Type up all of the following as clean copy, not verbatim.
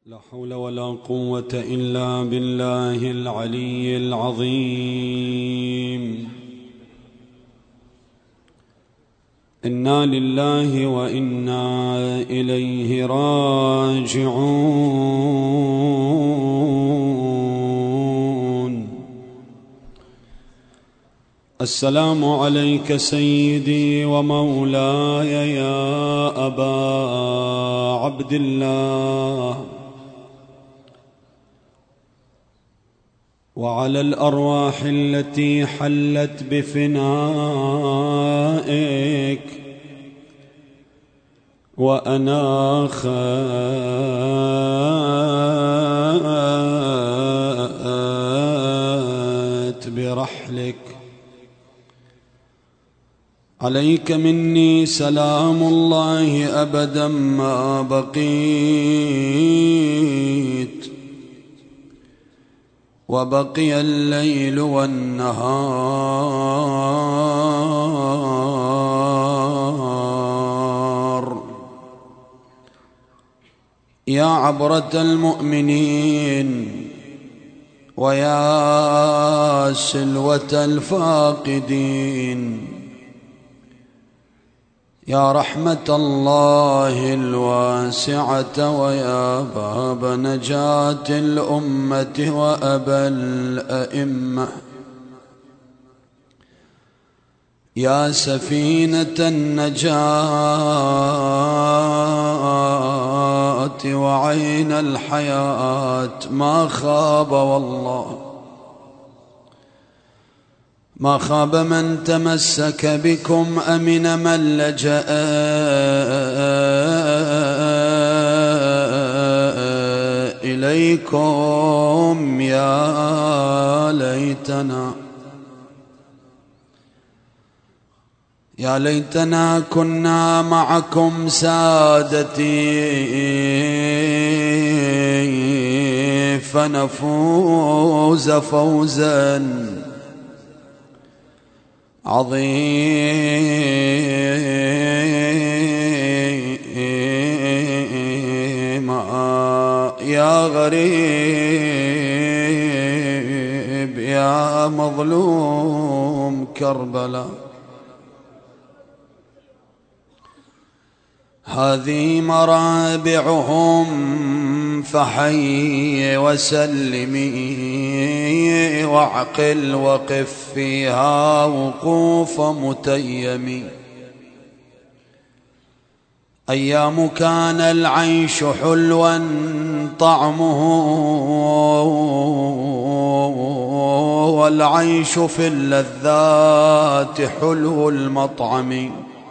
لا حول ولا قوة إلا بالله العلي العظيم. إنا لله وإنا إليه راجعون. السلام عليك سيدي ومولاي يا أبا عبد الله، وعلى الأرواح التي حلت بفنائك وأناخت برحلك. عليك مني سلام الله أبدا ما بقيت، وبقي الليل والنهار. يا عبرة المؤمنين ويا سلوة الفاقدين، يا رحمة الله الواسعة ويا باب نجاة الأمة وأبا الأئمة، يا سفينة النجاة وعين الحياة. ما خاب والله، ما خاب من تمسك بكم أمن من لجأ إليكم. يا ليتنا كنا معكم سادتي، فنفوز فوزا عظيما. يا غريب يا مظلوم كربلاء، هذه مرابعهم فحي وسلمي، واعقل وقف فيها وقوف متيم. أيام كان العيش حلوا طعمه، والعيش في اللذات حلو المطعم.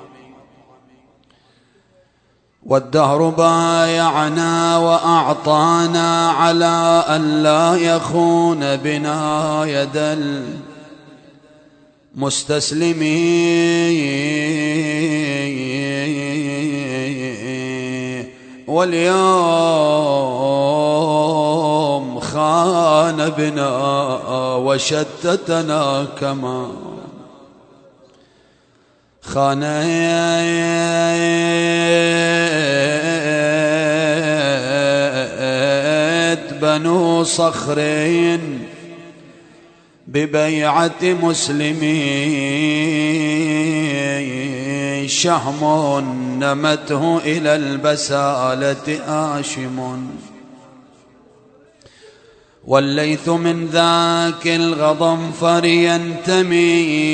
والدهر بايعنا وأعطانا على أن لا يخون بنا يد المستسلمين، واليوم خان بنا وشتتنا كما خانت بنو صخرين ببيعة مسلمين. شهم نمته إلى البسالة آشم، والليث من ذاك الغضنفر ينتمي.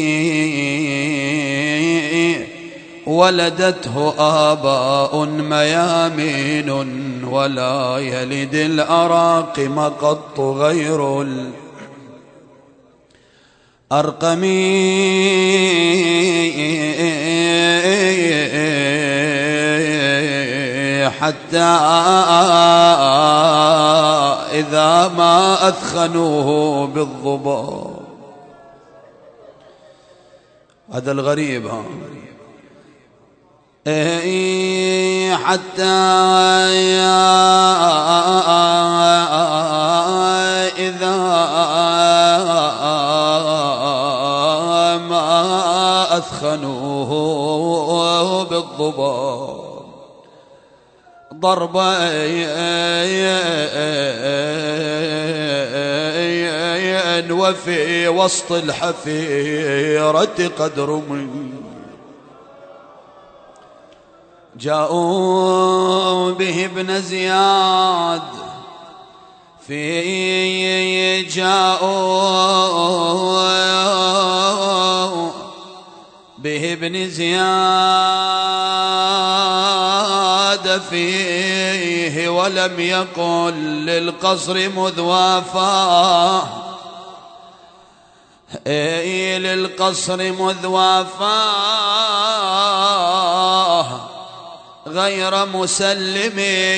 ولدته آباء ميامين، ولا يلد الأراقم قط غير الأرقم. حتى إذا ما أثخنوه بالضباب. هذا الغريب حتى إذا ما أثخنوه بالضباب ضربين وفي وسط الحفيرة قد رمي. جاءوا به ابن زياد جاءوا به ابن زياد فيه ولم يقل للقصر مذ وافاه للقصر مذ وافاه غير مسلم.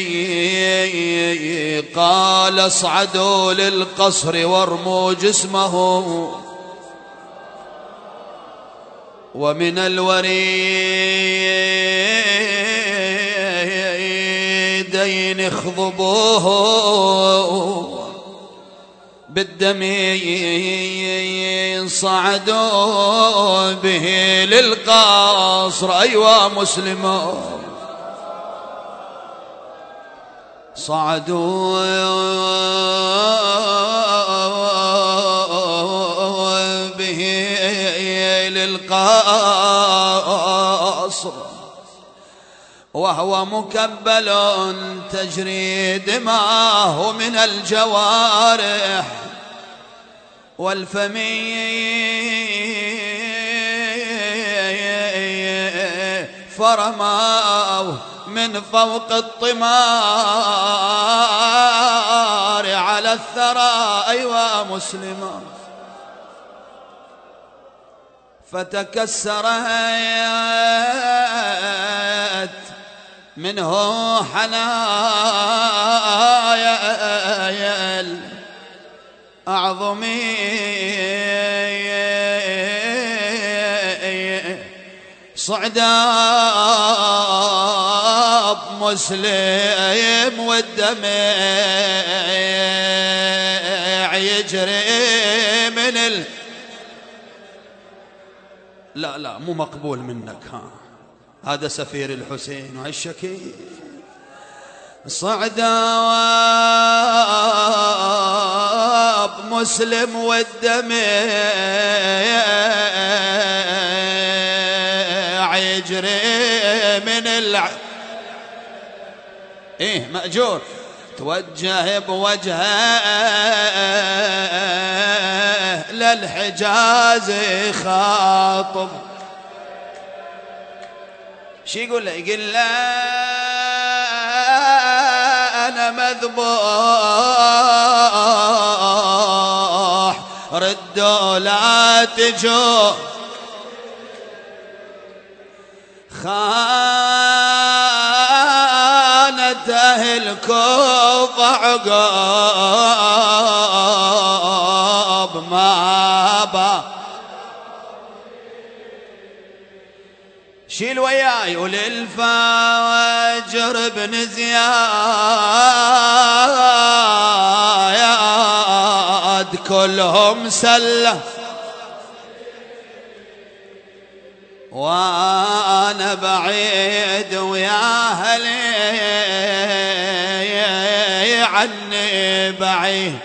قال اصعدوا للقصر وارموا جسمه ومن الوريدين اخضبوه بالدم. صعدوا به للقصر أيوا مسلمون صعدوا به للقصر وهو مكبل تجري دماه من الجوارح والفم فرماه من فوق الطمار على الثرى أيوا مسلما فتكسرت منه حنايا الأعظمي صعداب مسلم والدمع يجري من لا مو مقبول منك هذا سفير الحسين وهالشكي. صعداب مسلم والدمع يجري من مأجور توجه بوجهه للحجاز خاطب. شي يقول له؟ يقول له أنا مذبوح ردوا لا تجوا خانت أهل الكوفة عقاب ما با شيل وياي وللفجر بن زياد كلهم سله وانا بعيد ويا اهلي عني بعيد.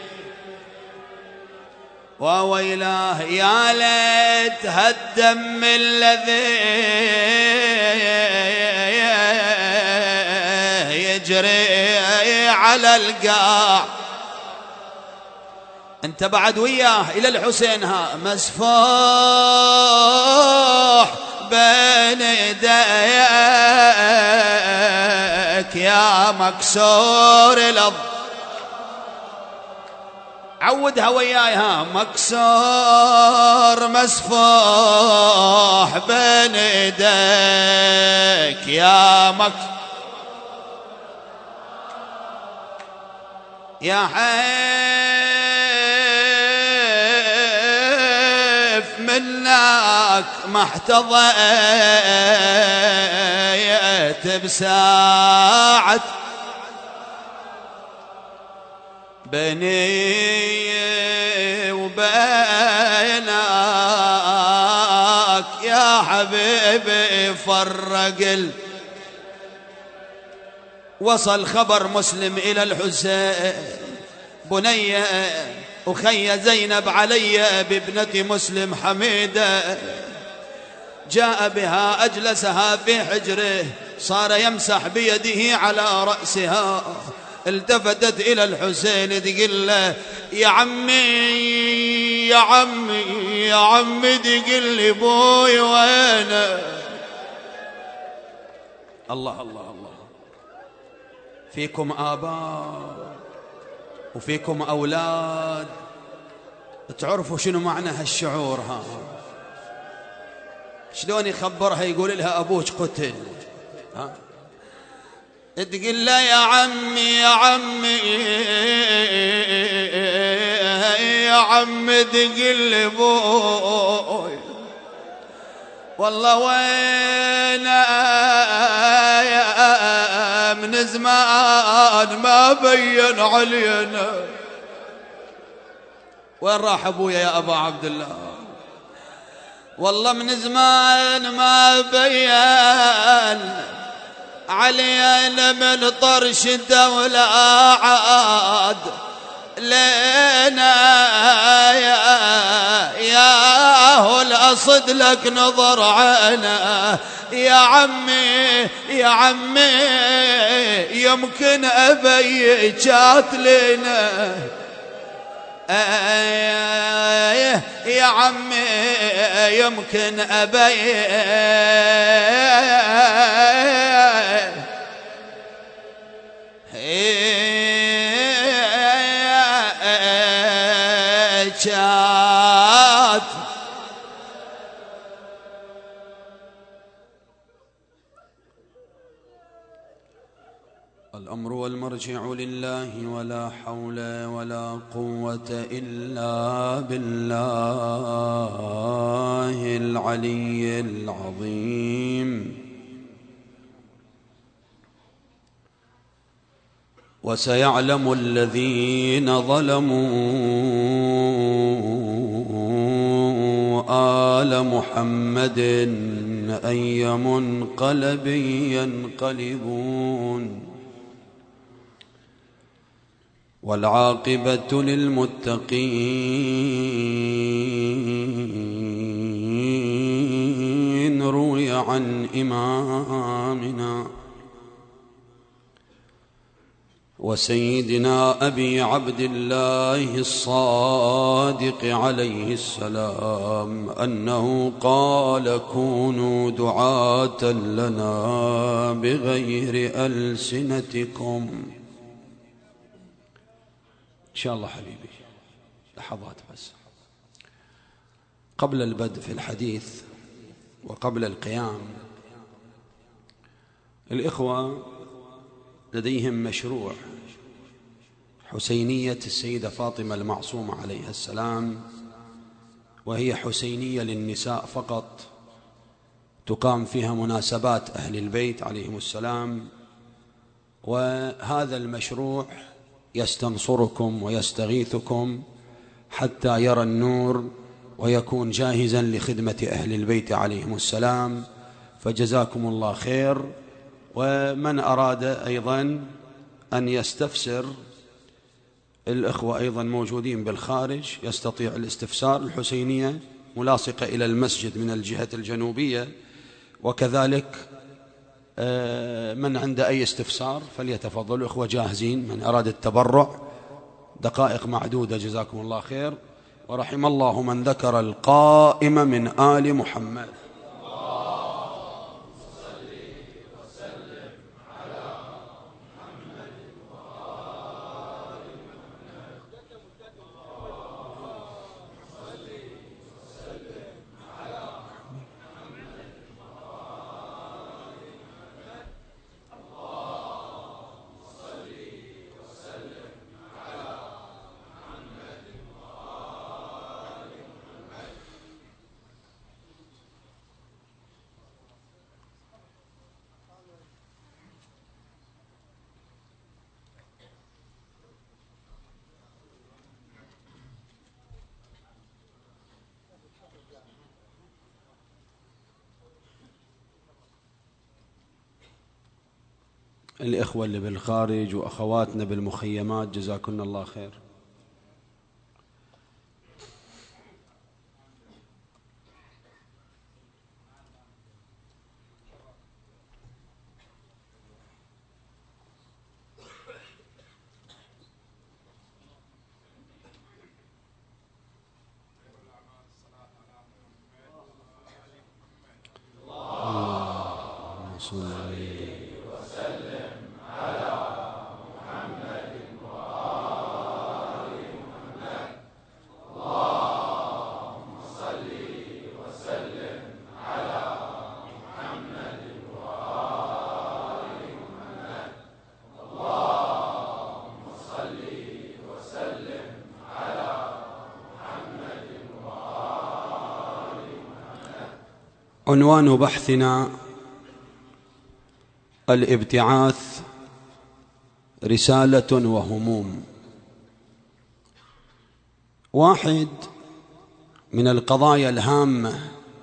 وويلاه يا ليت هالدم الذي يجري على القاع. انت بعد وياه الى الحسين ها مسفوح بين يديك يا مكسور الأرض. عودها وياي ها مكسور مسفوح بين يديك يا يا حيف منك ما احتضيت بساعة بيني وبينك يا حبيبي فرق وصل خبر مسلم إلى الحسين بني أخي زينب علي بابنة مسلم حميدة، جاء بها أجلسها في حجره، صار يمسح بيده على رأسها. التفتت إلى الحسين تقول له يا عمي يا عمي يا عمي، تقول لي بوي وينه. الله الله الله، فيكم آباء وفيكم أولاد تعرفوا شنو معنى هالشعور. ها شلون يخبرها يقول لها أبوك قتل، ها تقول له يا عمي يا عمي يا عمي، تقول لي بوي والله وين من زمان ما بين علينا. وين راح ابويا يا ابا عبد الله؟ والله من زمان ما بين علينا من طرش الدولة عاد لنا يا هو الأصد لك نظر عنا. يا عمي يا عمي يمكن أبي جات لنا، يا عمي يمكن أبي جات. الأمر والمرجع لله ولا حول ولا قوة إلا بالله العلي العظيم. وسيعلم الذين ظلموا آل محمد أي منقلب ينقلبون. والعاقبة للمتقين. روي عن إمامنا وسيدنا أبي عبد الله الصادق عليه السلام أنه قال كونوا دعاة لنا بغير ألسنتكم. إن شاء الله حبيبي لحظات بس قبل البدء في الحديث وقبل القيام. الإخوة لديهم مشروع حسينية السيدة فاطمة المعصومة عليها السلام، وهي حسينية للنساء فقط، تقام فيها مناسبات أهل البيت عليهم السلام. وهذا المشروع يستنصركم ويستغيثكم حتى يرى النور ويكون جاهزا لخدمة أهل البيت عليهم السلام، فجزاكم الله خير. ومن أراد أيضا أن يستفسر، الإخوة أيضا موجودين بالخارج يستطيع الاستفسار. الحسينية ملاصقة إلى المسجد من الجهة الجنوبية، وكذلك من عنده أي استفسار فليتفضل. الإخوة جاهزين، من أراد التبرع دقائق معدودة. جزاكم الله خير. ورحم الله من ذكر القائم من آل محمد. الإخوة اللي بالخارج وأخواتنا بالمخيمات جزاكم الله خير. رسول الله. عنوان بحثنا: الابتعاث رسالة وهموم. واحد من القضايا الهامة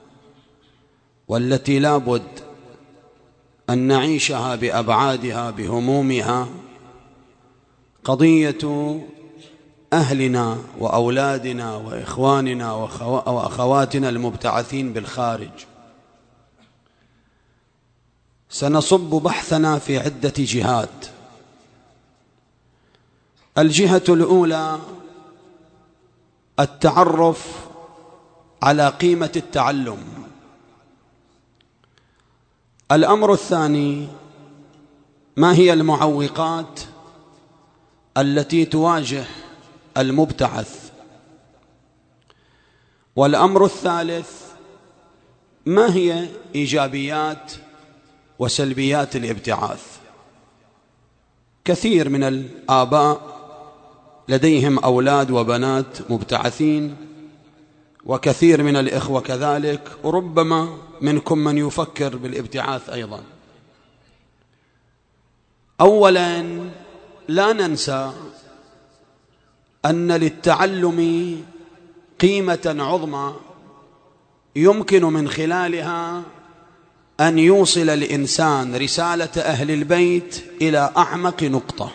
والتي لا بد أن نعيشها بأبعادها بهمومها قضية أهلنا وأولادنا وإخواننا وأخواتنا المبتعثين بالخارج. سنصب بحثنا في عدة جهات. الجهة الأولى التعرف على قيمة التعلم. الأمر الثاني: ما هي المعوقات التي تواجه المبتعث؟ والأمر الثالث: ما هي إيجابيات وسلبيات الابتعاث؟ كثير من الآباء لديهم أولاد وبنات مبتعثين، وكثير من الإخوة كذلك، وربما منكم من يفكر بالابتعاث أيضا. أولا، لا ننسى أن للتعلم قيمة عظمى يمكن من خلالها أن يوصل الإنسان رسالة أهل البيت إلى أعمق نقطة.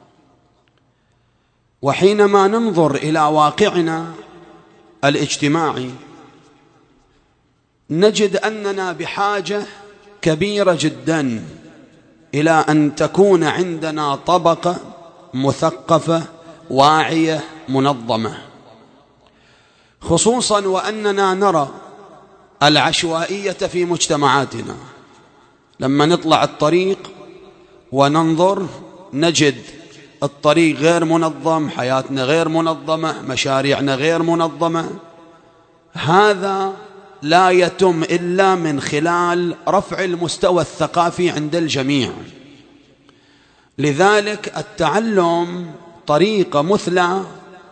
وحينما ننظر إلى واقعنا الاجتماعي نجد أننا بحاجة كبيرة جدا إلى أن تكون عندنا طبقة مثقفة واعية منظمة، خصوصا وأننا نرى العشوائية في مجتمعاتنا. لما نطلع الطريق وننظر نجد الطريق غير منظم، حياتنا غير منظمة، مشاريعنا غير منظمة. هذا لا يتم إلا من خلال رفع المستوى الثقافي عند الجميع. لذلك التعلم طريقة مثلى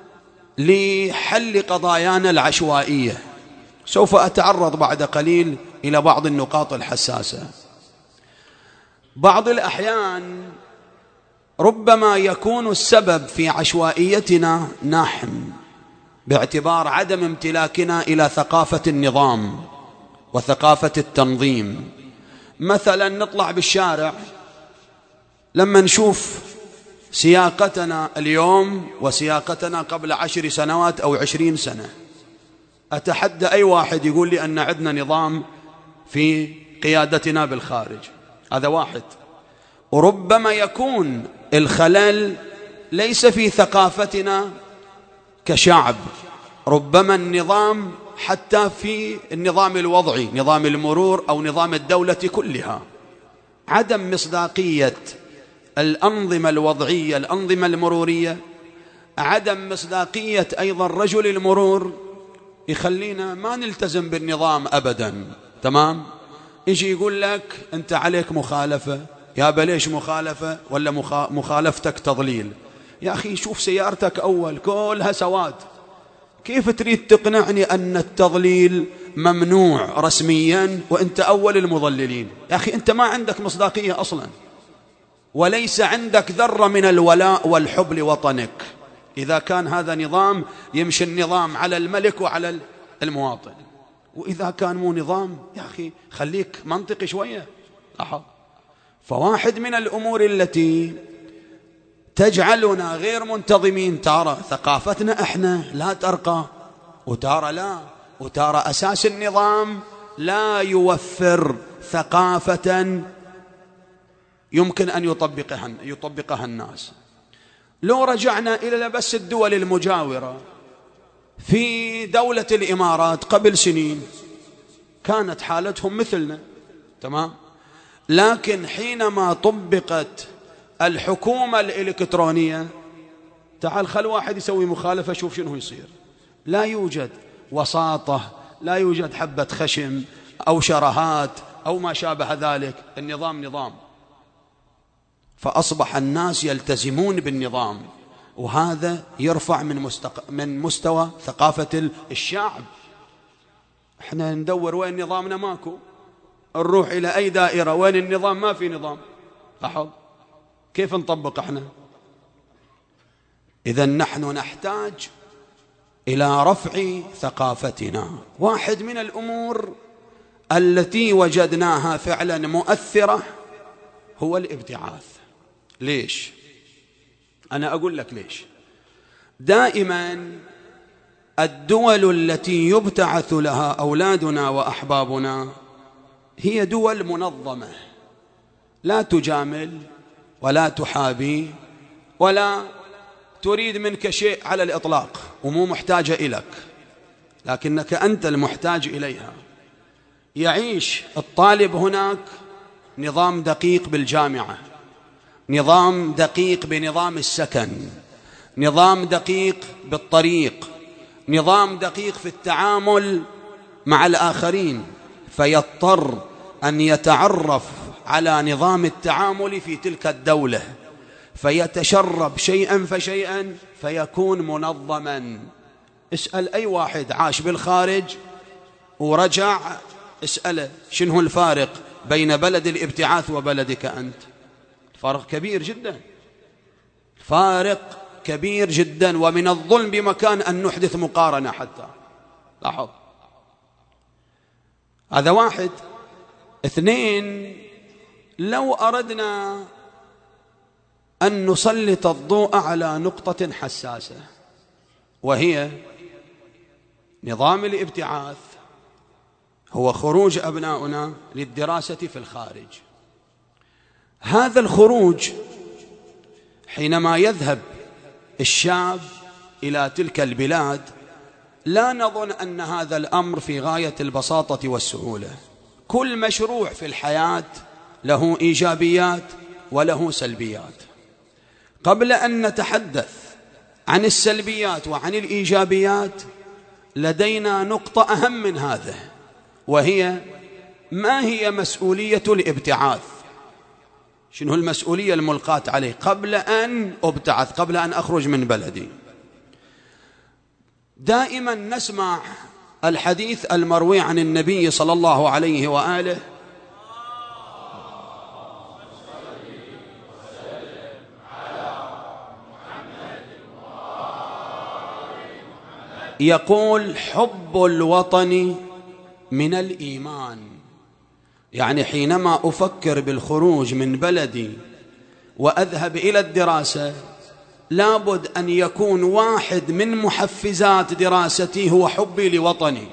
لحل قضايانا العشوائية. سوف أتعرض بعد قليل إلى بعض النقاط الحساسة. بعض الأحيان ربما يكون السبب في عشوائيتنا نحن، باعتبار عدم امتلاكنا إلى ثقافة النظام وثقافة التنظيم. مثلا نطلع بالشارع، لما نشوف سياقتنا اليوم وسياقتنا قبل 10 سنوات أو 20 سنة، أتحدى أي واحد يقول لي أن عندنا نظام في قيادتنا بالخارج. هذا واحد. وربما يكون الخلل ليس في ثقافتنا كشعب، ربما النظام حتى في النظام الوضعي، نظام المرور أو نظام الدولة كلها، عدم مصداقية الأنظمة الوضعية، الأنظمة المرورية، عدم مصداقية أيضا رجل المرور يخلينا ما نلتزم بالنظام أبدا. تمام؟ يجي يقول لك أنت عليك مخالفة، يا بليش مخالفة؟ ولا مخالفتك تضليل؟ يا أخي شوف سيارتك أول كلها سواد، كيف تريد تقنعني أن التضليل ممنوع رسميا وأنت أول المضللين؟ يا أخي أنت ما عندك مصداقية أصلا، وليس عندك ذرة من الولاء والحب لوطنك. إذا كان هذا نظام يمشي النظام على الملك وعلى المواطن، وإذا كان مو نظام يا أخي خليك منطقي شوية. فواحد من الأمور التي تجعلنا غير منتظمين، ترى ثقافتنا احنا لا ترقى، وترى لا، وترى أساس النظام لا يوفر ثقافة يمكن أن يطبقها الناس. لو رجعنا إلى بس الدول المجاورة، في دولة الإمارات قبل سنين كانت حالتهم مثلنا. تمام؟ لكن حينما طبقت الحكومة الإلكترونية، تعال خل واحد يسوي مخالفة شوف شنو يصير. لا يوجد وساطة، لا يوجد حبة خشم أو شرهات أو ما شابه ذلك. النظام نظام، فأصبح الناس يلتزمون بالنظام، وهذا يرفع من مستوى ثقافة الشعب. احنا ندور وين نظامنا، ماكو. نروح إلى أي دائرة وين النظام، ما في نظام. لاحظ كيف نطبق احنا. إذن نحن نحتاج إلى رفع ثقافتنا. واحد من الأمور التي وجدناها فعلا مؤثرة هو الابتعاث. ليش؟ أنا أقول لك ليش. دائما الدول التي يبتعث لها أولادنا وأحبابنا هي دول منظمة، لا تجامل ولا تحابي ولا تريد منك شيء على الإطلاق، ومو محتاجة إليك، لكنك أنت المحتاج إليها. يعيش الطالب هناك نظام دقيق بالجامعة، نظام دقيق بنظام السكن، نظام دقيق بالطريق، نظام دقيق في التعامل مع الآخرين، فيضطر أن يتعرف على نظام التعامل في تلك الدولة، فيتشرب شيئا فشيئا فيكون منظما. اسأل أي واحد عاش بالخارج ورجع، اسأله شنو الفارق بين بلد الابتعاث وبلدك أنت. فرق كبير جدا، فارق كبير جدا. ومن الظلم بمكان أن نحدث مقارنة حتى. لاحظ، هذا واحد. اثنين، لو أردنا أن نسلط الضوء على نقطة حساسة، وهي نظام الابتعاث هو خروج أبناؤنا للدراسة في الخارج. هذا الخروج حينما يذهب الشاب إلى تلك البلاد، لا نظن أن هذا الأمر في غاية البساطة والسهولة. كل مشروع في الحياة له إيجابيات وله سلبيات. قبل أن نتحدث عن السلبيات وعن الإيجابيات، لدينا نقطة أهم من هذا، وهي ما هي مسؤولية الابتعاث؟ شنو المسؤولية الملقاة عليه قبل أن أبتعث، قبل أن أخرج من بلدي؟ دائما نسمع الحديث المروي عن النبي صلى الله عليه وآله: يقول: حب الوطن من الإيمان. يعني حينما أفكر بالخروج من بلدي وأذهب إلى الدراسة، لابد أن يكون واحد من محفزات دراستي هو حبي لوطني،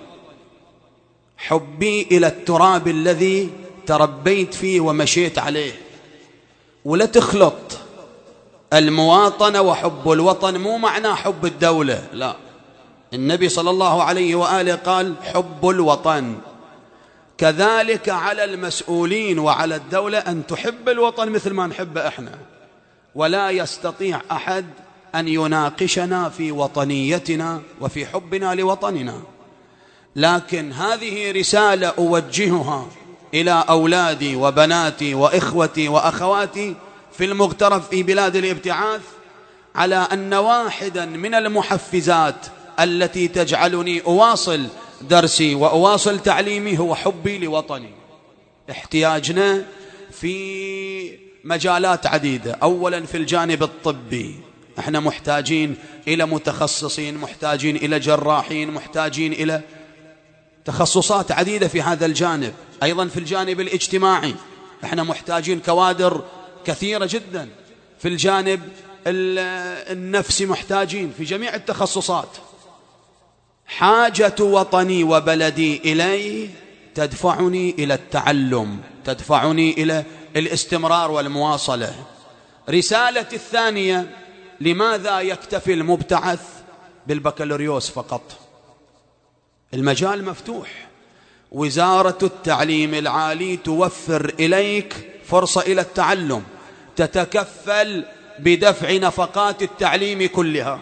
حبي إلى التراب الذي تربيت فيه ومشيت عليه. ولا تخلط المواطنة وحب الوطن، مو معناه حب الدولة، لا. النبي صلى الله عليه وآله قال: حب الوطن. كذلك على المسؤولين وعلى الدولة أن تحب الوطن مثل ما نحب إحنا، ولا يستطيع أحد أن يناقشنا في وطنيتنا وفي حبنا لوطننا. لكن هذه رسالة أوجهها إلى أولادي وبناتي وإخوتي وأخواتي في المغترب في بلاد الابتعاث، على أن واحدا من المحفزات التي تجعلني أواصل درسي وأواصل تعليمي هو حبي لوطني. احتياجنا في مجالات عديدة. أولا في الجانب الطبي، احنا محتاجين إلى متخصصين، محتاجين إلى جراحين، محتاجين إلى تخصصات عديدة في هذا الجانب. أيضا في الجانب الاجتماعي احنا محتاجين كوادر كثيرة جدا. في الجانب النفسي محتاجين في جميع التخصصات. حاجة وطني وبلدي إلي تدفعني إلى التعلم، تدفعني إلى الاستمرار والمواصلة. رسالة الثانية: لماذا يكتفي المبتعث بالبكالوريوس فقط؟ المجال مفتوح. وزارة التعليم العالي توفر إليك فرصة إلى التعلم، تتكفل بدفع نفقات التعليم كلها،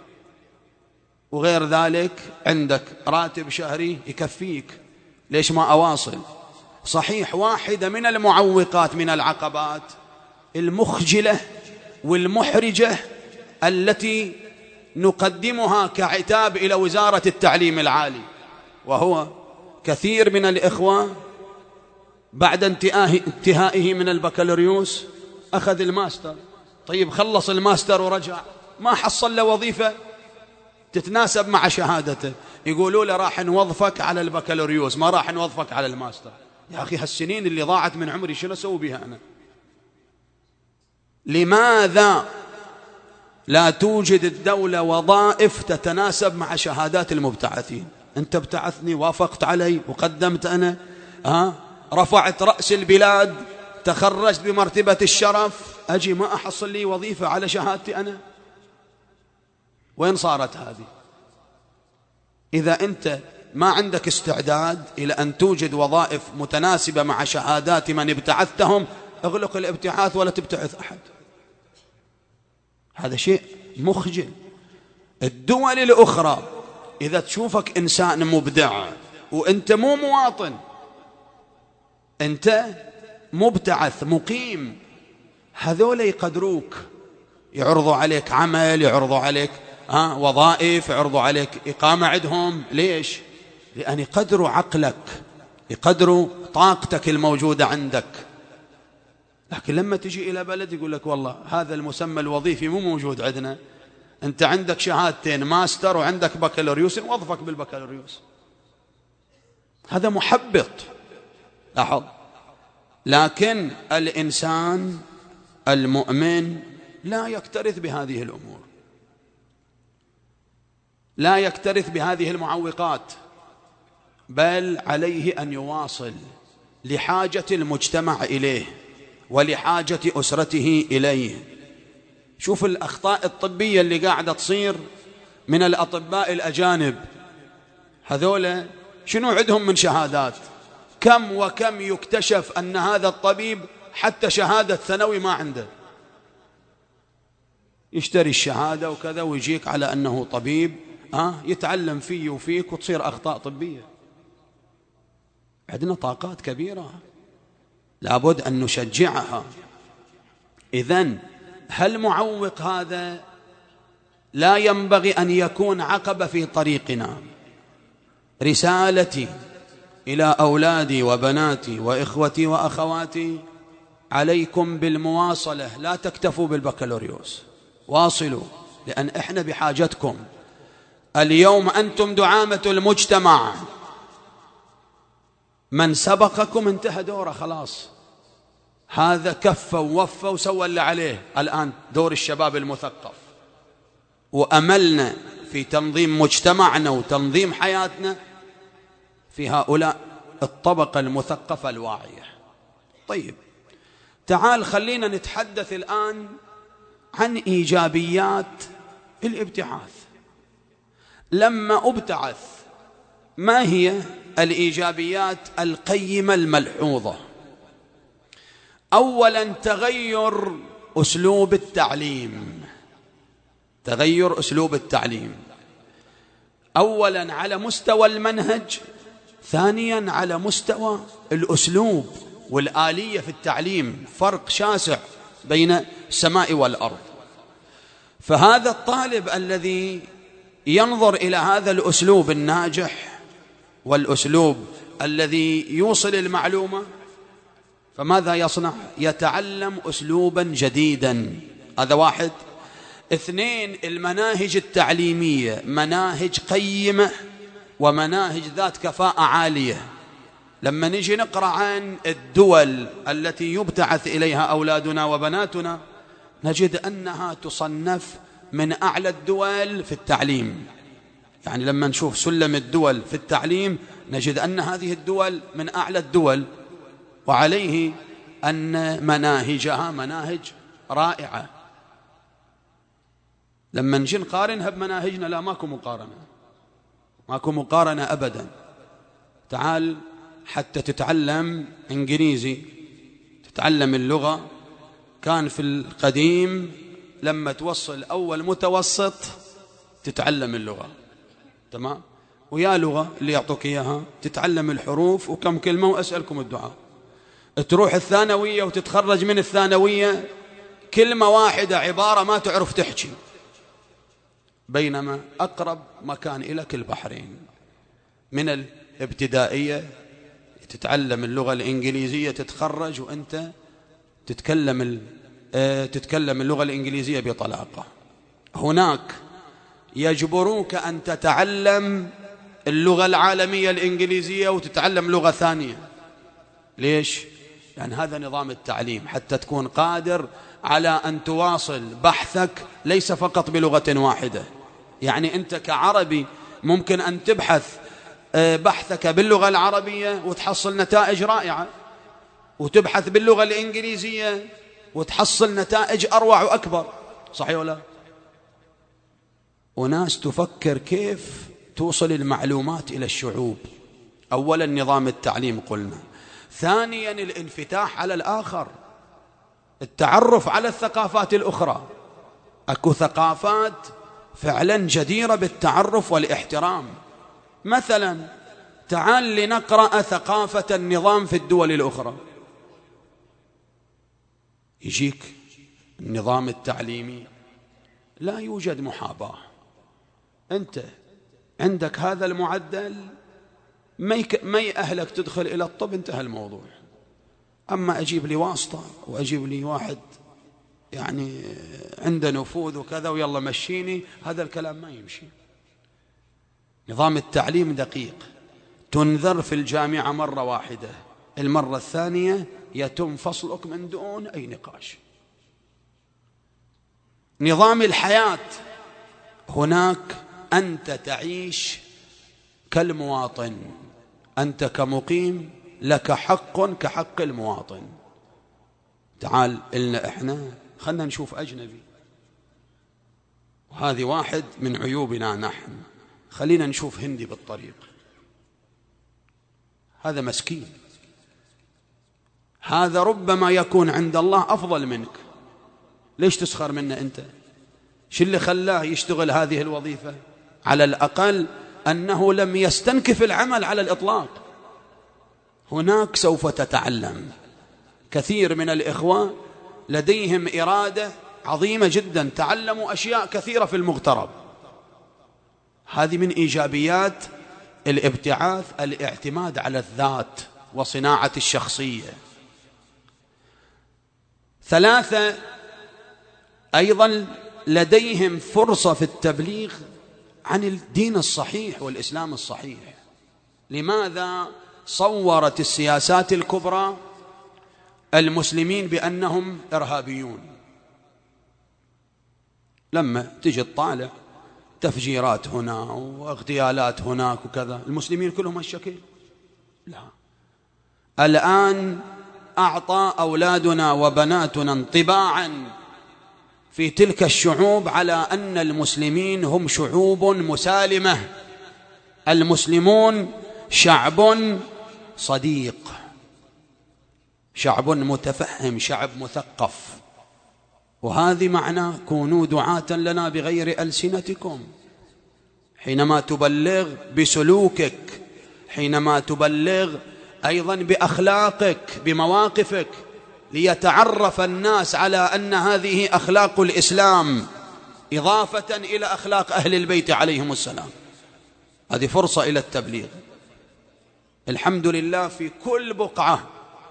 وغير ذلك عندك راتب شهري يكفيك، ليش ما أواصل؟ صحيح واحدة من المعوقات، من العقبات المخجلة والمحرجة التي نقدمها كعتاب إلى وزارة التعليم العالي، وهو كثير من الإخوة بعد انتهائه من البكالوريوس أخذ الماستر. طيب خلص الماستر ورجع ما حصل له وظيفة تتناسب مع شهادته، يقولوا له راح نوظفك على البكالوريوس ما راح نوظفك على الماستر. يا أخي هالسنين اللي ضاعت من عمري شنو أسوي بها أنا؟ لماذا لا توجد الدولة وظائف تتناسب مع شهادات المبتعثين؟ أنت ابتعثني، وافقت علي وقدمت أنا، رفعت رأس البلاد، تخرجت بمرتبة الشرف، أجي ما أحصل لي وظيفة على شهادتي أنا؟ وين صارت هذه؟ إذا أنت ما عندك استعداد إلى أن توجد وظائف متناسبة مع شهادات من ابتعثتهم، اغلق الابتعاث ولا تبتعث أحد. هذا شيء مخجل. الدول الأخرى إذا تشوفك إنسان مبدع وأنت مو مواطن، أنت مبتعث مقيم، هذول يقدروك، يعرضوا عليك عمل، يعرضوا عليك وظائف، يعرضوا عليك إقامة عندهم. ليش؟ لأن يقدروا عقلك، يقدروا طاقتك الموجودة عندك. لكن لما تجي إلى بلد يقول لك والله هذا المسمى الوظيفي مو موجود عندنا، أنت عندك شهادتين ماستر وعندك بكالوريوس، نوظفك بالبكالوريوس. هذا محبط. لاحظ. لكن الإنسان المؤمن لا يكترث بهذه الأمور، لا يكترث بهذه المعوقات، بل عليه أن يواصل لحاجة المجتمع إليه ولحاجة أسرته إليه. شوف الأخطاء الطبية اللي قاعدة تصير من الأطباء الأجانب، هذول شنو عندهم من شهادات؟ كم وكم يكتشف أن هذا الطبيب حتى شهادة ثانوي ما عنده، يشتري الشهادة وكذا ويجيك على أنه طبيب، يتعلم فيه وفيك وتصير أخطاء طبية. عندنا طاقات كبيرة لابد أن نشجعها. إذن هالمعوق هذا لا ينبغي أن يكون عقبة في طريقنا. رسالتي إلى أولادي وبناتي وإخوتي وأخواتي: عليكم بالمواصلة، لا تكتفوا بالبكالوريوس، واصلوا، لأن إحنا بحاجتكم. اليوم أنتم دعامة المجتمع، من سبقكم انتهى دوره خلاص، هذا كفى ووفى وسوى اللي عليه. الآن دور الشباب المثقف، وأملنا في تنظيم مجتمعنا وتنظيم حياتنا في هؤلاء الطبقة المثقفة الواعية. طيب تعال خلينا نتحدث الآن عن إيجابيات الابتعاث. لما أبتعث ما هي الإيجابيات القيمة الملحوظة؟ أولا تغير أسلوب التعليم، تغير أسلوب التعليم، أولا على مستوى المنهج، ثانيا على مستوى الأسلوب والآلية في التعليم. فرق شاسع بين السماء والأرض. فهذا الطالب الذي ينظر إلى هذا الأسلوب الناجح والأسلوب الذي يوصل المعلومة، فماذا يصنع؟ يتعلم أسلوبا جديدا. هذا واحد. اثنين، المناهج التعليمية مناهج قيمة ومناهج ذات كفاءة عالية. لما نجي نقرأ عن الدول التي يبتعث إليها أولادنا وبناتنا نجد أنها تصنف من أعلى الدول في التعليم. يعني لما نشوف سلم الدول في التعليم نجد أن هذه الدول من أعلى الدول، وعليه أن مناهجها مناهج رائعة. لما نجي نقارنها بمناهجنا لا، ماكو مقارنة، ماكو مقارنة أبدا. تعال حتى تتعلم إنجليزي، تتعلم اللغة، كان في القديم لما توصل أول متوسط تتعلم اللغة، تمام، ويا لغة اللي يعطوك إياها تتعلم الحروف وكم كلمة وأسألكم الدعاء. تروح الثانوية وتتخرج من الثانوية كلمة واحدة عبارة ما تعرف تحكي، بينما أقرب مكان إليك البحرين. من الابتدائية تتعلم اللغة الإنجليزية، تتخرج وأنت تتكلم اللغة الإنجليزية بطلاقة. هناك يجبروك أن تتعلم اللغة العالمية الإنجليزية وتتعلم لغة ثانية. ليش؟ لأن هذا نظام التعليم، حتى تكون قادر على أن تواصل بحثك ليس فقط بلغة واحدة. يعني أنت كعربي ممكن أن تبحث بحثك باللغة العربية وتحصل نتائج رائعة، وتبحث باللغة الإنجليزية وتحصل نتائج أروع وأكبر، صحيح ولا؟ وناس تفكر كيف توصل المعلومات إلى الشعوب. أولا نظام التعليم قلنا، ثانيا الانفتاح على الآخر، التعرف على الثقافات الأخرى. أكو ثقافات فعلا جديرة بالتعرف والاحترام. مثلا تعال لنقرأ ثقافة النظام في الدول الأخرى. يجيك النظام التعليمي لا يوجد محاباة، أنت عندك هذا المعدل ما يأهلك تدخل إلى الطب، انتهى الموضوع. أما أجيب لي واسطة وأجيب لي واحد يعني عنده نفوذ وكذا ويلا مشيني، هذا الكلام ما يمشي. نظام التعليم دقيق، تنذر في الجامعة مرة واحدة، المرة الثانية يتم فصلك من دون أي نقاش. نظام الحياة هناك أنت تعيش كالمواطن، أنت كمقيم لك حق كحق المواطن. تعال إلنا إحنا خلنا نشوف أجنبي، وهذه واحد من عيوبنا نحن. خلينا نشوف هندي بالطريق، هذا مسكين، هذا ربما يكون عند الله أفضل منك. ليش تسخر منه أنت؟ شو اللي خلاه يشتغل هذه الوظيفة؟ على الأقل أنه لم يستنكف العمل على الإطلاق. هناك سوف تتعلم. كثير من الإخوة لديهم إرادة عظيمة جدا، تعلموا أشياء كثيرة في المغترب. هذه من إيجابيات الابتعاث، الاعتماد على الذات وصناعة الشخصية. ثلاثة، أيضا لديهم فرصة في التبليغ عن الدين الصحيح والإسلام الصحيح. لماذا صورت السياسات الكبرى المسلمين بأنهم إرهابيون؟ لما تجي تطالع تفجيرات هنا واغتيالات هناك وكذا، المسلمين كلهم هالشكل؟ لا. الآن أعطى أولادنا وبناتنا انطباعا في تلك الشعوب على أن المسلمين هم شعوب مسالمة، المسلمون شعب صديق، شعب متفهم، شعب مثقف. وهذه معنى كونوا دعاة لنا بغير ألسنتكم. حينما تبلغ بسلوكك، حينما تبلغ أيضا بأخلاقك، بمواقفك، ليتعرف الناس على أن هذه أخلاق الإسلام إضافة إلى أخلاق أهل البيت عليهم السلام. هذه فرصة إلى التبليغ. الحمد لله في كل بقعة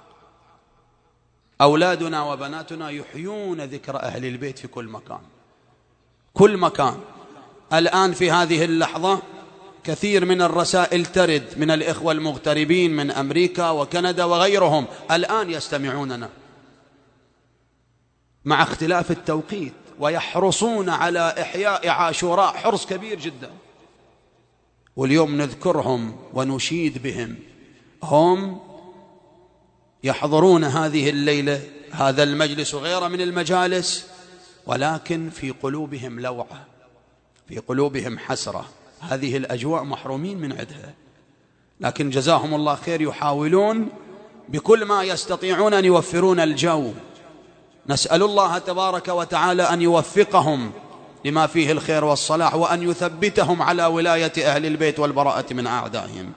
أولادنا وبناتنا يحيون ذكر أهل البيت في كل مكان، كل مكان. الآن في هذه اللحظة كثير من الرسائل ترد من الإخوة المغتربين من أمريكا وكندا وغيرهم، الآن يستمعوننا مع اختلاف التوقيت، ويحرصون على إحياء عاشوراء حرص كبير جدا. واليوم نذكرهم ونشيد بهم، هم يحضرون هذه الليلة هذا المجلس وغيره من المجالس، ولكن في قلوبهم لوعة، في قلوبهم حسرة. هذه الأجواء محرومين من عندها. لكن جزاهم الله خير يحاولون بكل ما يستطيعون أن يوفرون الجو. نسأل الله تبارك وتعالى أن يوفقهم لما فيه الخير والصلاح، وأن يثبتهم على ولاية أهل البيت والبراءة من أعدائهم.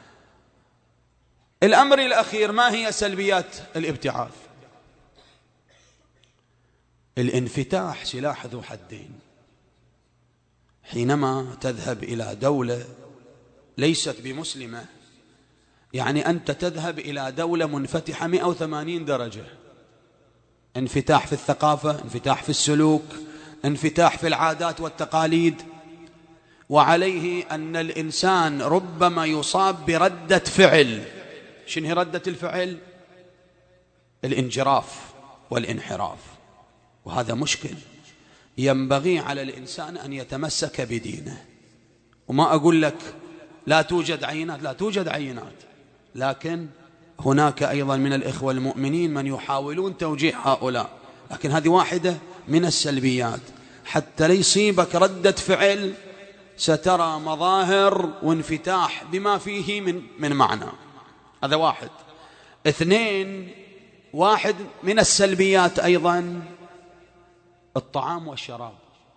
الأمر الأخير، ما هي سلبيات الابتعاث؟ الانفتاح سلاح ذو حدين. حينما تذهب إلى دولة ليست بمسلمة، يعني أنت تذهب إلى دولة منفتحة 180 درجة، انفتاح في الثقافة، انفتاح في السلوك، انفتاح في العادات والتقاليد، وعليه أن الإنسان ربما يصاب بردة فعل. شنو هي ردة الفعل؟ الانجراف والانحراف، وهذا مشكل. ينبغي على الإنسان أن يتمسك بدينه. وما أقول لك لا توجد عينات، لا توجد عينات، لكن هناك أيضا من الإخوة المؤمنين من يحاولون توجيه هؤلاء، لكن هذه واحدة من السلبيات. حتى ليصيبك ردة فعل سترى مظاهر وانفتاح بما فيه من معنى. هذا واحد. اثنين، واحد من السلبيات أيضا الطعام والشراب.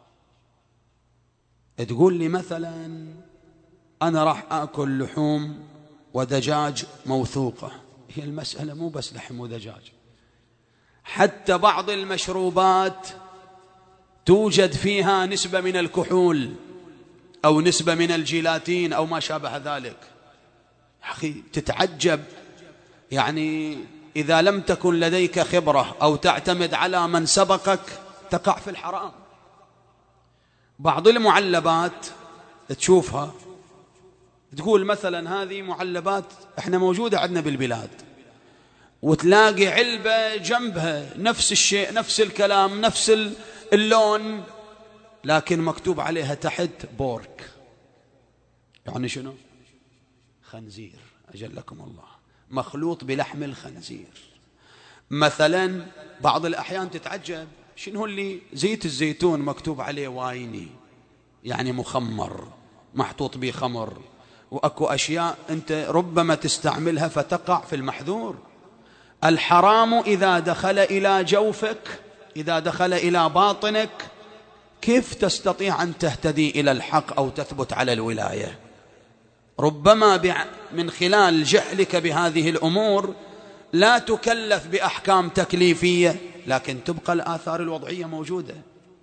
تقول لي مثلا أنا راح أكل لحوم ودجاج موثوقة، هي المسألة مو بس لحم ودجاج، حتى بعض المشروبات توجد فيها نسبة من الكحول أو نسبة من الجيلاتين أو ما شابه ذلك. أخي تتعجب، يعني إذا لم تكن لديك خبرة أو تعتمد على من سبقك تقع في الحرام. بعض المعلبات تشوفها تقول مثلا هذه معلبات احنا موجودة عندنا بالبلاد، وتلاقي علبة جنبها نفس الشيء، نفس الكلام، نفس اللون، لكن مكتوب عليها تحت بورك. يعني شنو؟ خنزير، أجلكم الله، مخلوط بلحم الخنزير. مثلا بعض الأحيان تتعجب، شنو اللي زيت الزيتون مكتوب عليه وايني، يعني مخمر، محطوط به خمر، وأكو أشياء أنت ربما تستعملها فتقع في المحذور. الحرام إذا دخل إلى جوفك، إذا دخل إلى باطنك، كيف تستطيع أن تهتدي إلى الحق أو تثبت على الولاية؟ ربما من خلال جهلك بهذه الأمور لا تكلف بأحكام تكليفية، لكن تبقى الآثار الوضعية موجودة،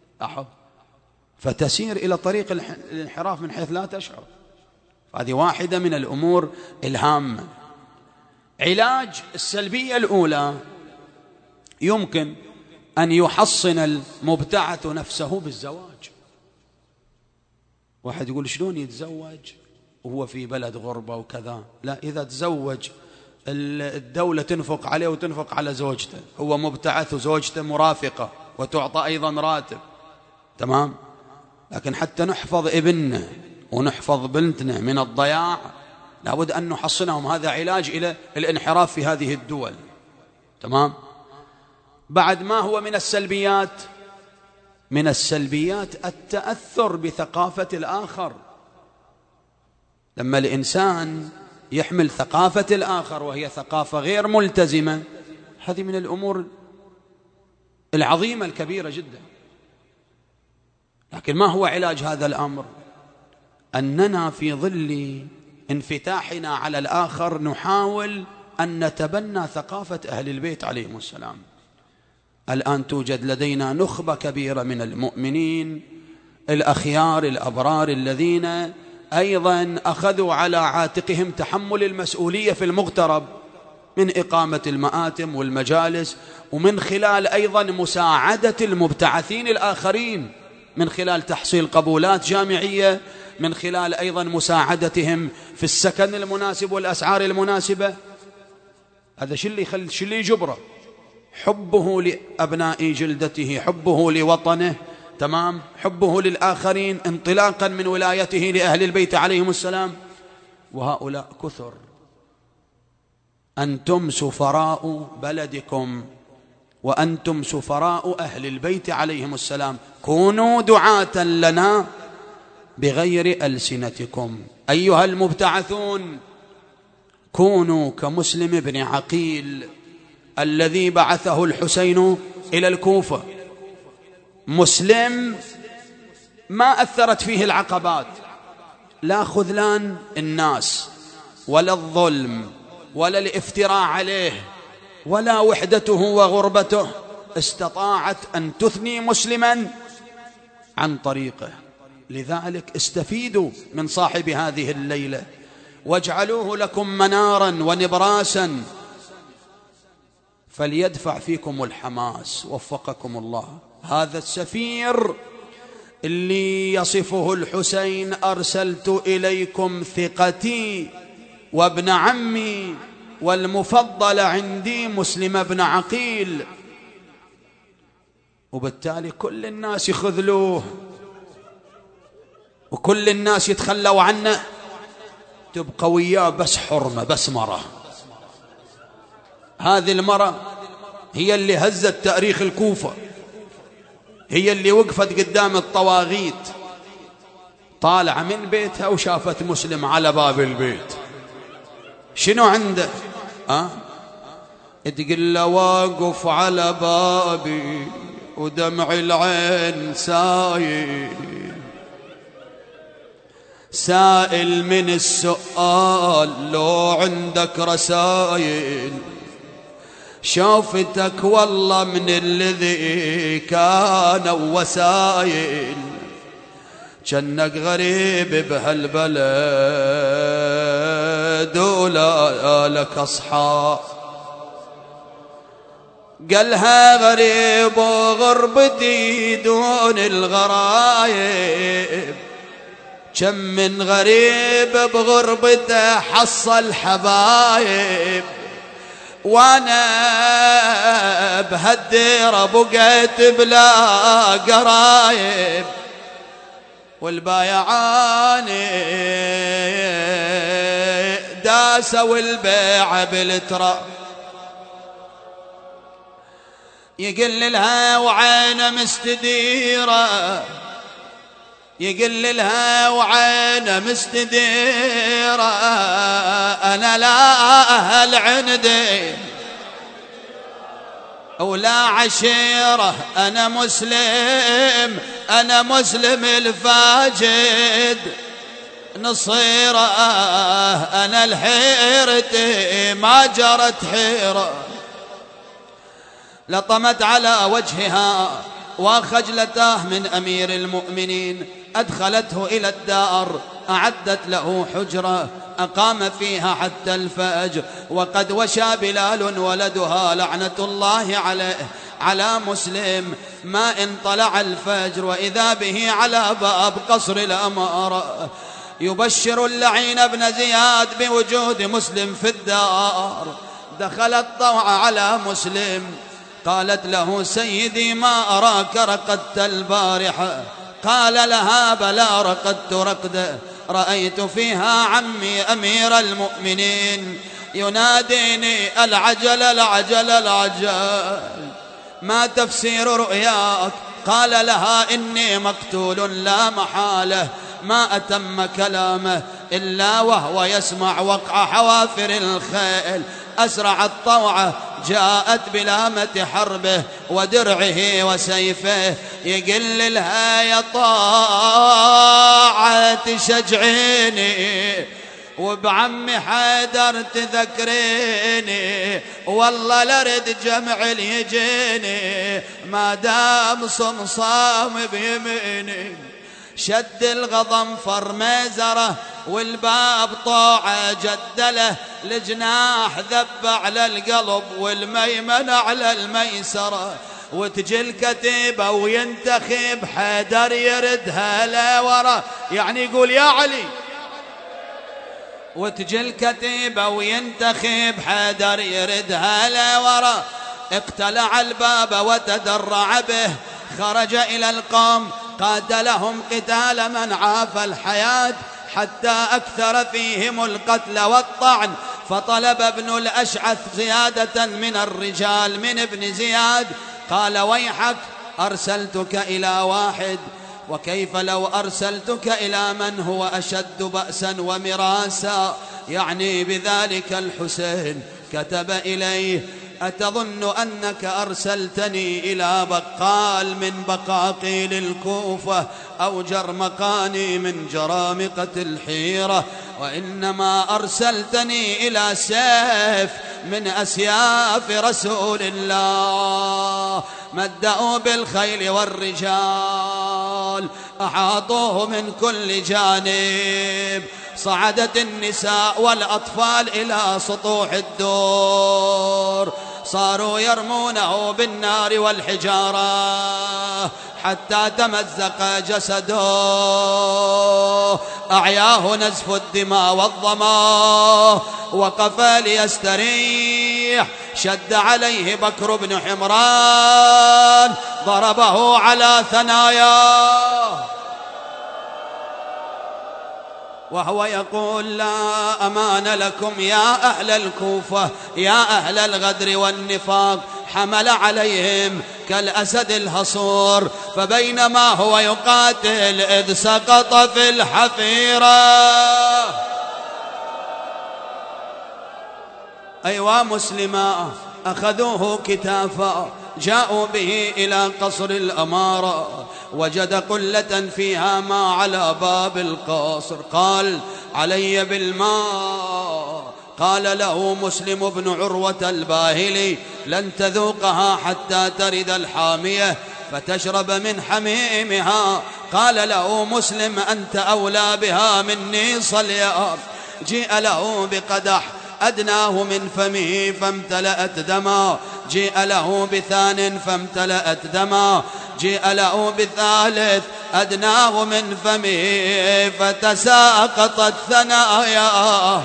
فتسير إلى طريق الانحراف من حيث لا تشعر. هذه واحدة من الأمور الهامة. علاج السلبية الأولى، يمكن أن يحصن المبتعث نفسه بالزواج. واحد يقول شلون يتزوج وهو في بلد غربة وكذا؟ لا، إذا تزوج الدولة تنفق عليه وتنفق على زوجته، هو مبتعث وزوجته مرافقة وتعطى أيضا راتب، تمام. لكن حتى نحفظ ابننا ونحفظ بنتنا من الضياع لابد أن نحصنهم. هذا علاج إلى الانحراف في هذه الدول، تمام. بعد ما هو من السلبيات؟ من السلبيات التأثر بثقافة الآخر. لما الإنسان يحمل ثقافة الآخر وهي ثقافة غير ملتزمة، هذه من الأمور العظيمة الكبيرة جدا. لكن ما هو علاج هذا الأمر؟ أننا في ظل انفتاحنا على الآخر نحاول أن نتبنى ثقافة أهل البيت عليهم السلام. الآن توجد لدينا نخبة كبيرة من المؤمنين الأخيار الأبرار الذين أيضا أخذوا على عاتقهم تحمل المسؤولية في المغترب، من إقامة المآتم والمجالس، ومن خلال أيضا مساعدة المبتعثين الآخرين، من خلال تحصيل قبولات جامعية، من خلال أيضا مساعدتهم في السكن المناسب والأسعار المناسبة. هذا شو اللي يجبره؟ حبه لأبناء جلدته، حبه لوطنه، تمام، حبه للآخرين، انطلاقا من ولايته لأهل البيت عليهم السلام. وهؤلاء كثر. أنتم سفراء بلدكم وأنتم سفراء أهل البيت عليهم السلام، كونوا دعاة لنا بغير ألسنتكم. أيها المبتعثون كونوا كمسلم بن عقيل الذي بعثه الحسين إلى الكوفة. مسلم ما أثرت فيه العقبات، لا خذلان الناس ولا الظلم ولا الافتراء عليه ولا وحدته وغربته، استطاعت أن تثني مسلما عن طريقه. لذلك استفيدوا من صاحب هذه الليلة واجعلوه لكم منارا ونبراسا، فليدفع فيكم الحماس. وفقكم الله. هذا السفير اللي يصفه الحسين: أرسلت إليكم ثقتي وابن عمي والمفضل عندي مسلم بن عقيل. وبالتالي كل الناس يخذلوه وكل الناس يتخلوا عنه، تبقى وياه بس حرمة، بس مرة. هذه المرة هي اللي هزت تاريخ الكوفة، هي اللي وقفت قدام الطواغيت، طالعة من بيتها وشافت مسلم على باب البيت. شنو عنده؟ تقول له: واقف على بابي ودمع العين سائل من السؤال، لو عندك رسايل شوفتك والله من الذي كان وسايل، جنك غريب بهالبلد ولا لك أصحاب. قالها: غريب وغربتي دون الغرايب، كم من غريب بغربته حصل حبايب، وانا بهالديرة بقيت بلا قرايب، والبايعان داسوا البيع بالترى. يقل لها وعينه مستديرة، يقل لها وعينه مستديرة، أنا لا أهل عندي ولا عشيرة، أنا مسلم، أنا مسلم الفاجد نصيرة، أنا الحيرتي ما جرت حيرة. لطمت على وجهها وخجلته من أمير المؤمنين، أدخلته إلى الدار، أعدت له حجرة أقام فيها حتى الفجر، وقد وشى بلال ولدها لعنة الله عليه على مسلم. ما إن طلع الفجر وإذا به على باب قصر الأمارة يبشر اللعين بن زياد بوجود مسلم في الدار. دخلت طوع على مسلم، قالت له: سيدي ما أراك رقدت البارحة. قال لها: بلى رقدت رقدة رأيت فيها عمي أمير المؤمنين يناديني: العجل العجل العجل، ما تفسير رؤياك؟ قال لها: إني مقتول لا محالة. ما أتم كلامه إلا وهو يسمع وقع حوافر الخيل. أسرع الطوعة جاءت بلامة حربه ودرعه وسيفه، يقل لها: يا طاعة تشجعيني وبعمي حيدر تذكريني، والله لرد جمع يجيني ما دام صمصام بيميني. شد الغضنفر ميزره والباب طاعة جدله، الجناح ذب على القلب والميمن على الميسرة، وتجي الكتيبة وينتخب حيدر يردها لورا، يعني يقول يا علي. وتجي الكتيبة وينتخب حيدر يردها لورا، اقتلع الباب وتدرع به، خرج إلى القوم قاتلهم قتال من عاف الحياة، حتى أكثر فيهم القتل والطعن. فطلب ابن الأشعث زيادة من الرجال من ابن زياد، قال: ويحك أرسلتك إلى واحد وكيف لو أرسلتك إلى من هو أشد بأسا ومراسا، يعني بذلك الحسين. كتب إليه: أتظن أنك أرسلتني إلى بقال من بقاقيل الكوفة أو جرمقاني من جرامقة الحيرة، وإنما أرسلتني إلى سيف من أسياف رسول الله. مدأوا بالخيل والرجال، أحاطوه من كل جانب. صعدت النساء والأطفال إلى سطوح الدور، صاروا يرمونه بالنار والحجارة حتى تمزق جسده، أعياه نزف الدماء والظما. وقف ليستريح، شد عليه بكر بن حمران، ضربه على ثناياه وهو يقول: لا أمان لكم يا أهل الكوفة، يا أهل الغدر والنفاق. حمل عليهم كالأسد الهصور، فبينما هو يقاتل إذ سقط في الحفيرة. أيوا مسلما، أخذوه كتافا، جاءوا به إلى قصر الأمارة، وجد قلة فيها ما على باب القصر. قال: علي بالماء. قال له مسلم بن عروة الباهلي: لن تذوقها حتى ترد الحامية فتشرب من حميمها. قال له مسلم: أنت أولى بها مني صليا. جيء له بقدح، أدناه من فمه فامتلأت دما. جيء له بثان فامتلأت دما. جيء له بثالث، أدناه من فمه فتساقطت ثناياه.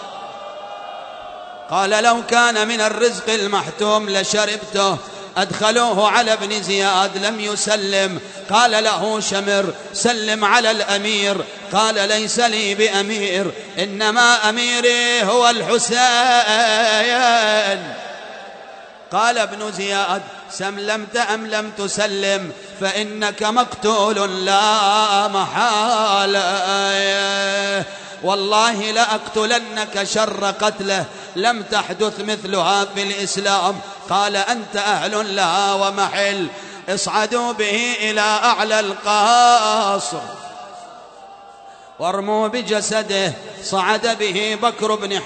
قال: لو كان من الرزق المحتوم لشربته. أدخلوه على ابن زياد، لم يسلم. قال له شمر: سلم على الأمير. قال: ليس لي بأمير، إنما أميري هو الحسين. قال ابن زياد: سلمت أم لم تسلم؟ فإنك مقتول لا محالة، والله لأقتلنك شر قتله، لم تحدث مثلها في الإسلام. قال: أنت أهل لها ومحل. اصعدوا به إلى أعلى القصر وارموا بجسده. صعد به بكر بن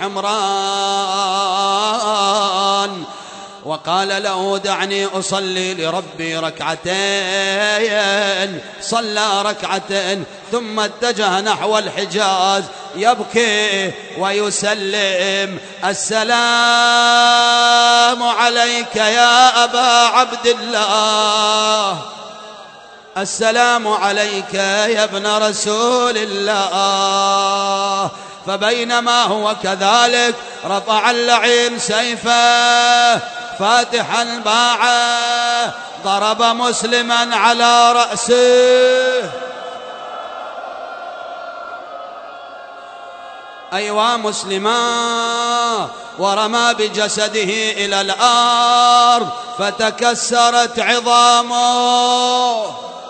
حمران وقال له: دعني أصلي لربي ركعتين. صلى ركعتين ثم اتجه نحو الحجاز يبكي ويسلم: السلام عليك يا أبا عبد الله، السلام عليك يا ابن رسول الله. فبينما هو كذلك رفع اللعين سيفه فاتحا باعه، ضرب مسلما على رأسه. أيوا مسلما، ورمى بجسده إلى الأرض فتكسرت عظامه.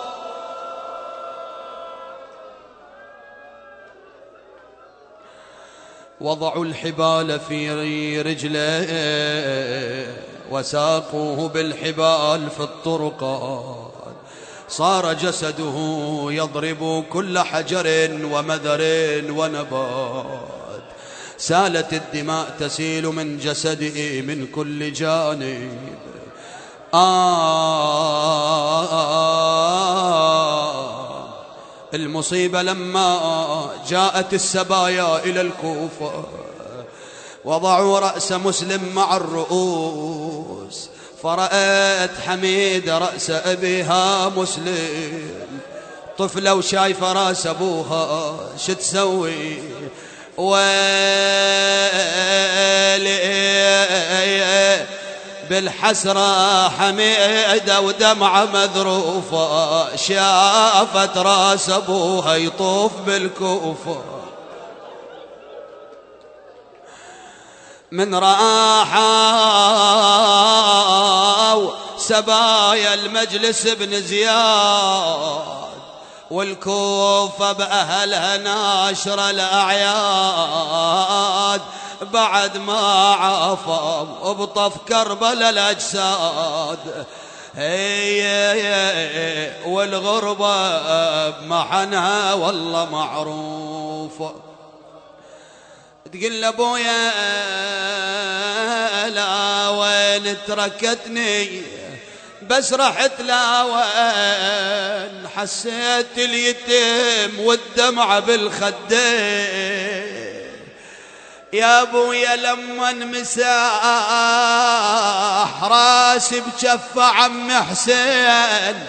وضعوا الحبال في رجله وساقوه بالحبال في الطرقات. صار جسده يضرب كل حجر ومذر ونبات. سالت الدماء تسيل من جسده من كل جانب. المصيبة لما جاءت السبايا إلى الكوفة وضعوا رأس مسلم مع الرؤوس، فرأت حميد رأس أبيها مسلم. طفلة وشايفة راس أبوها شو تسوي؟ ويلي بالحسرة حميدة ودمعة مذروفة، شافت راس أبوها يطوف بالكوفة. من راحوا سبايا المجلس بن زياد والكوفة بأهلها ناشر الأعياد بعد ما عافوا بطف كربلاء الأجساد. والغربة بمحنها والله معروفة. تقول لابويا لا وين تركتني بس رحت لا وين حسيت اليتيم والدمعة بالخدين. يا ابويا لما مساح راسي بجف عم حسين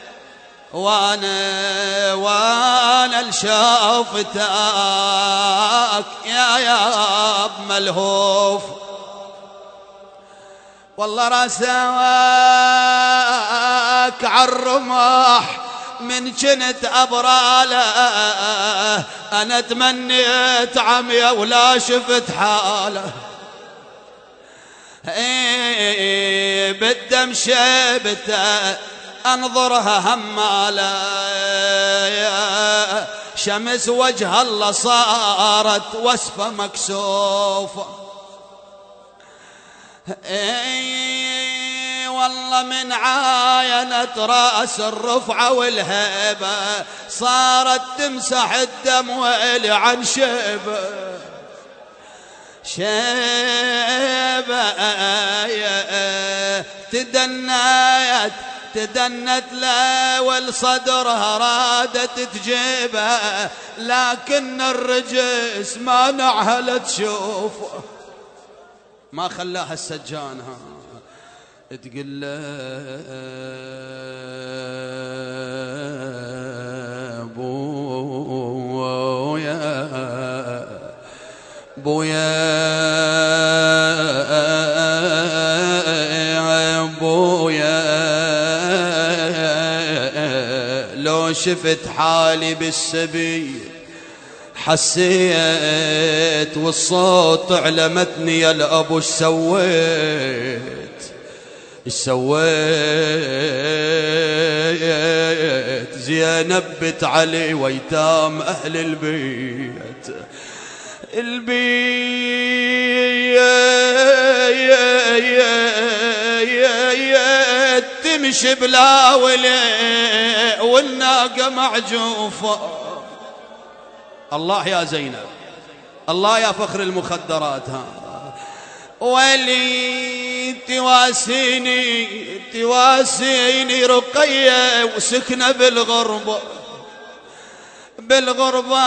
وانا لشافتك يا ملهوف. والله راسك عالرمح من جنت أبراله أنا تمنيت عمية ولا شفت حاله. بالدم شيبته أنظرها همالة شمس وجه الله صارت وصفة مكسوفة. والله من عاينة رأس الرفعة والهيبة صارت تمسح الدم ويلي عن شيبة تدنت لا والصدرها رادت تجيبه لكن الرجس ما نعها تشوفه ما خلاها السجانها. تقول له بويا لو شفت حالي بالسبيل حسيت والصوت علمتني يا الأبو سويت زينب بنت علي ويتام أهل البيت تمشي بلا ولي والناقة معجوفة. الله يا زينب الله يا فخر المخدرات ها ولي تواسيني رقية وسكنة بالغربة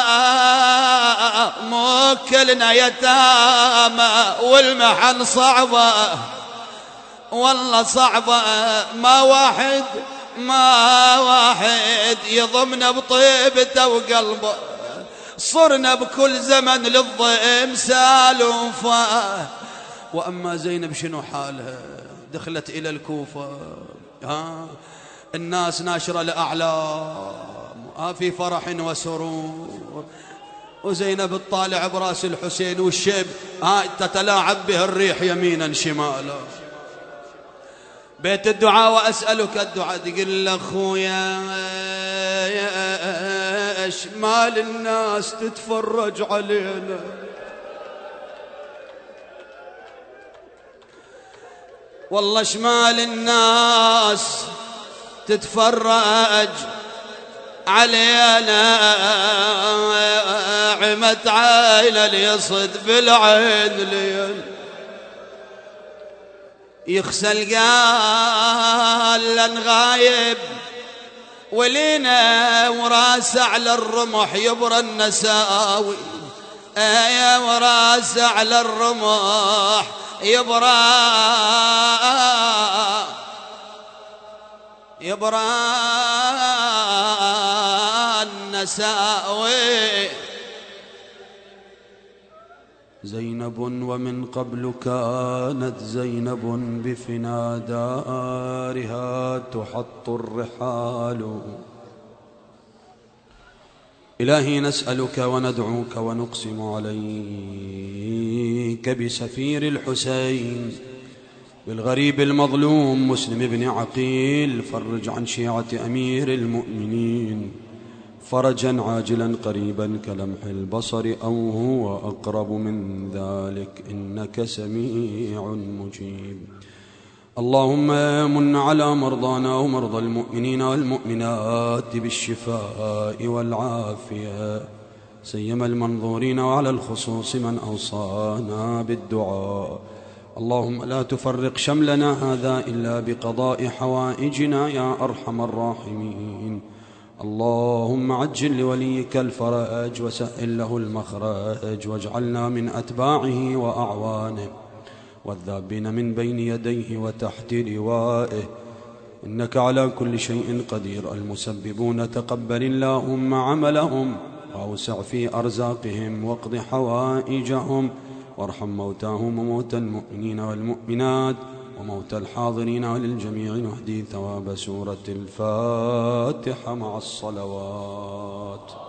موكلنا يتامى والمحن صعبة والله صعبة ما واحد يضمنا بطيبته وقلبه صرنا بكل زمن للضيم سالوفة. وأما زينب شنو حالها دخلت إلى الكوفة الناس ناشرة الأعلام في فرح وسرور وزينب تطالع براس الحسين والشيب تتلاعب به الريح يمينا شمالا. بيت الدعاء وأسألك الدعاء تقول أخويا مال الناس تتفرج علينا والله شمال الناس تتفرج علينا عمت عينه ليصد بالعين لين يخسل قال لن غايب ولينا وراس على الرمح يبرى النساوي وراس على الرمح يبرى النساوي. زينب ومن قبل كانت زينب بفنا دارها تحط الرحال. إلهي نسألك وندعوك ونقسم عليك بسفير الحسين بالغريب المظلوم مسلم بن عقيل، فرج عن شيعة أمير المؤمنين فرجا عاجلا قريبا كلمح البصر أو هو أقرب من ذلك، إنك سميع مجيب. اللهم من على مرضانا ومرضى المؤمنين والمؤمنات بالشفاء والعافية، سيما المنظورين، وعلى الخصوص من أوصانا بالدعاء. اللهم لا تفرق شملنا هذا إلا بقضاء حوائجنا يا أرحم الراحمين. اللهم عجل لوليك الفرج وسهل له المخرج، واجعلنا من أتباعه وأعوانه والذابين من بين يديه وتحت لوائه، إنك على كل شيء قدير. المسببون تقبل اللهم عملهم وأوسع في أرزاقهم واقض حوائجهم، وارحم موتاهم وموتى المؤمنين والمؤمنات وموتى الحاضرين، وللجميع نهدي ثواب سورة الفاتحة مع الصلوات.